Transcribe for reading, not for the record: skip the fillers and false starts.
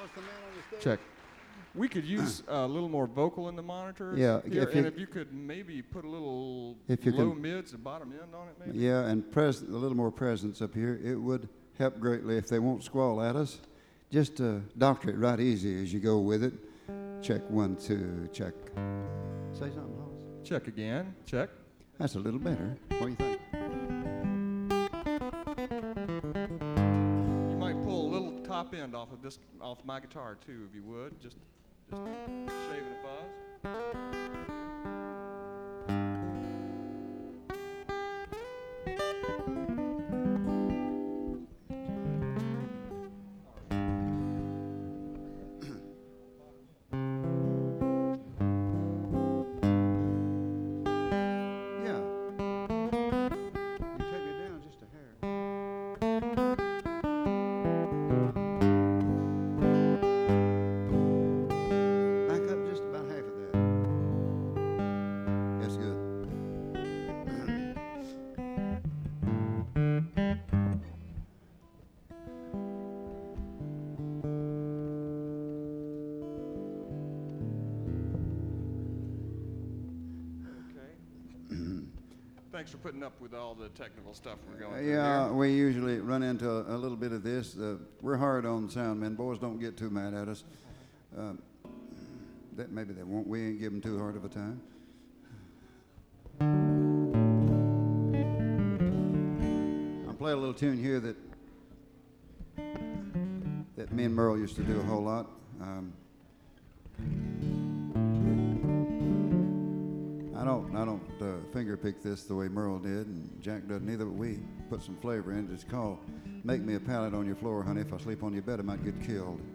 What's the man on the stage? Check. We could use a little more vocal in the monitors. Yeah, here, if you- and if you could maybe put a little If you low can- mids and bottom end on it, maybe. Yeah, and a little more presence up here. It would help greatly if they won't squall at us. Just doctor it right easy as you go with it. Check 1, 2, check. Say something, Hoss. Check again. Check. That's a little better. What do you think? You might pull a little top end off my guitar too, if you would. Just shaving a fuzz. Yeah. You take me down just a hair. Back up just about half of that. That's good. Thanks for putting up with all the technical stuff we're going through Yeah, here. we usually run into a little bit of this. We're hard on sound men. Boys, don't get too mad at us. Maybe they won't. We ain't give them too hard of a time. I'll play a little tune here that me and Merle used to do a whole lot. I don't finger pick this the way Merle did, and Jack doesn't either, but we put some flavor in it. It's called Make Me a Pallet on Your Floor, Honey. If I sleep on your bed, I might get killed.